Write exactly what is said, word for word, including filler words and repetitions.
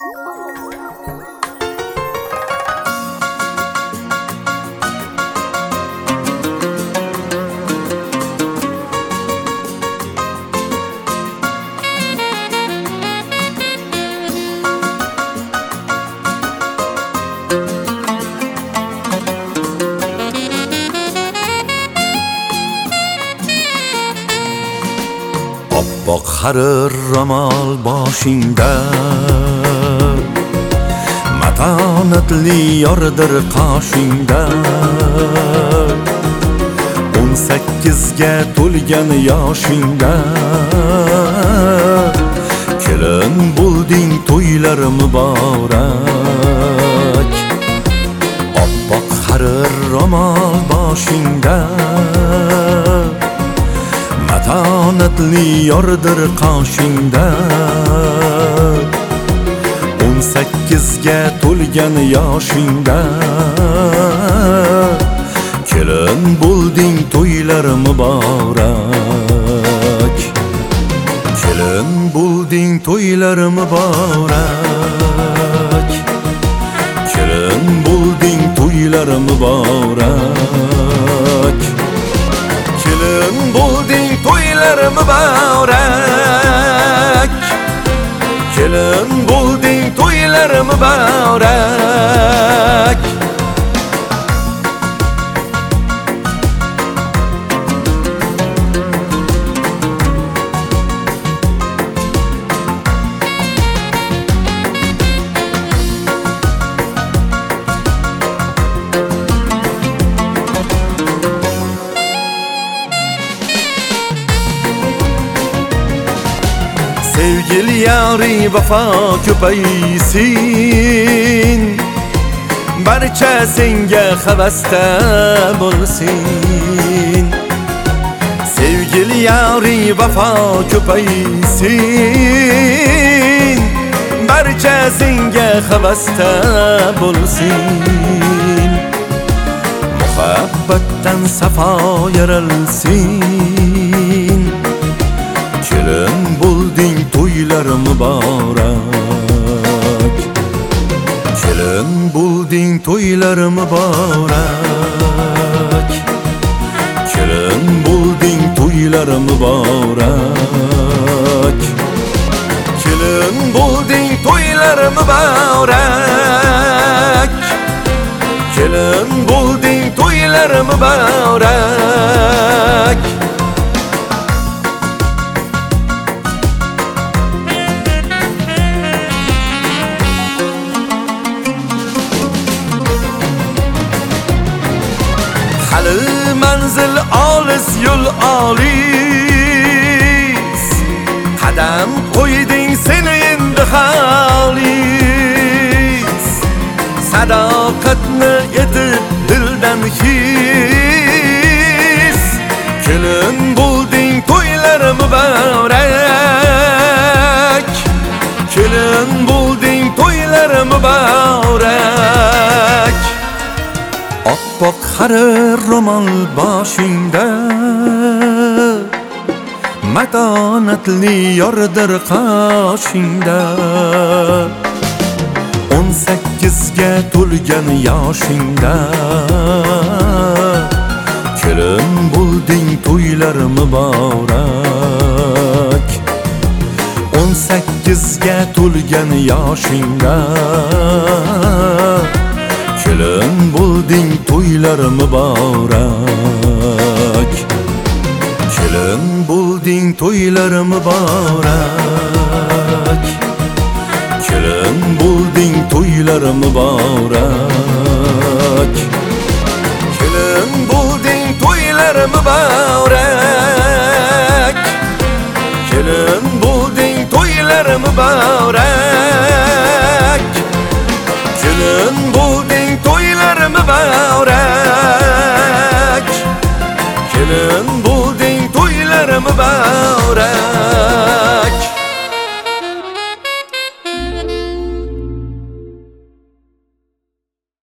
Oppoq harir ro'mol boshingda, matonatli yordir qoshingda. o'n sakkizga to'lgan yoshingda kelin bo'lding, to'ylar muborak. Oppoq harir ro'mol boshingda, matonatli yordir qoshingda. o'n sakkizga to'lgan yoshingda kelin bo'lding, to'ylar muborak. Kelin bo'lding, to'ylar muborak. Kelin bo'lding, to'ylar muborak. Kelin bo'lding, to'ylar muborak. Kelin bo'lding, to'ylar muborak. Sevgili yari vafo ko'paysin, barcha senga havasda bo'lsin. Sevgili yari vafo ko'paysin, barcha senga havasda bo'lsin. Muhabbatdan safo yaralsin. Kelin bo'lding, to'ylar muborak. Kelin bo'lding, to'ylar muborak. Kelin bo'lding, to'ylar muborak. Kelin bo'lding, to'ylar muborak. Kelin bo'lding, to'ylar muborak. Hali manzil olis, yo'l olis, qadam qo'yding seni endi xolis. Sadoqatni etib dildan his, kelin bo'lding, to'ylar muborak. Kelin bo'lding, to'ylar muborak. Oppoq harir ro'mol boshingda, matonatli yordir qoshingda. o'n sakkizga to'lgan yoshingda kelin bo'lding, to'ylar muborak. o'n sakkizga to'lgan yoshingda kelin bo'lding, to'ylar muborak. Kelin bo'lding, to'ylar muborak. Kelin bo'lding, to'ylar muborak. Kelin bo'lding, to'ylar muborak.